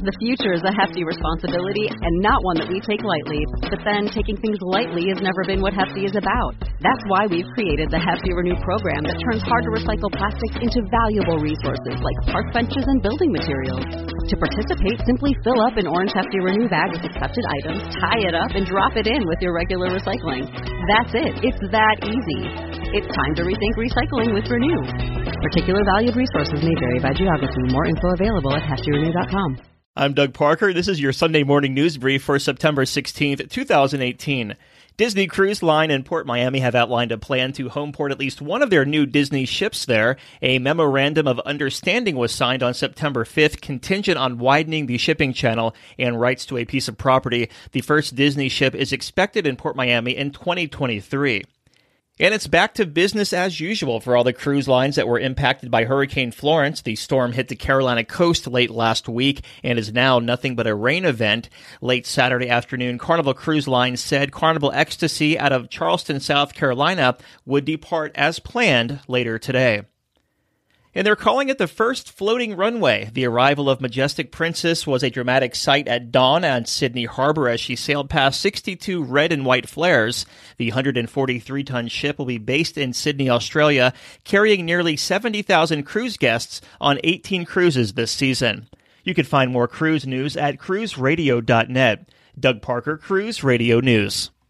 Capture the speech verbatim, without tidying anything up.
The future is a hefty responsibility and not one that we take lightly. But then, taking things lightly has never been what Hefty is about. That's why we've created the Hefty Renew program that turns hard-to-recycle plastics into valuable resources like park benches and building materials. To participate, simply fill up an orange Hefty Renew bag with accepted items, tie it up, and drop it in with your regular recycling. That's it. It's that easy. It's time to rethink recycling with Renew. Particular valued resources may vary by geography. More info available at hefty renew dot com. I'm Doug Parker. This is your Sunday morning news brief for September sixteenth, twenty eighteen. Disney Cruise Line and Port Miami have outlined a plan to homeport at least one of their new Disney ships there. A memorandum of understanding was signed on September fifth, contingent on widening the shipping channel and rights to a piece of property. The first Disney ship is expected in Port Miami in twenty twenty-three. And it's back to business as usual for all the cruise lines that were impacted by Hurricane Florence. The storm hit the Carolina coast late last week and is now nothing but a rain event. Late Saturday afternoon, Carnival Cruise Line said Carnival Ecstasy out of Charleston, South Carolina would depart as planned later today. And they're calling it the first floating runway. The arrival of Majestic Princess was a dramatic sight at dawn on Sydney Harbor as she sailed past sixty-two red and white flares. The one hundred forty-three ton ship will be based in Sydney, Australia, carrying nearly seventy thousand cruise guests on eighteen cruises this season. You can find more cruise news at cruise radio dot net. Doug Parker, Cruise Radio News.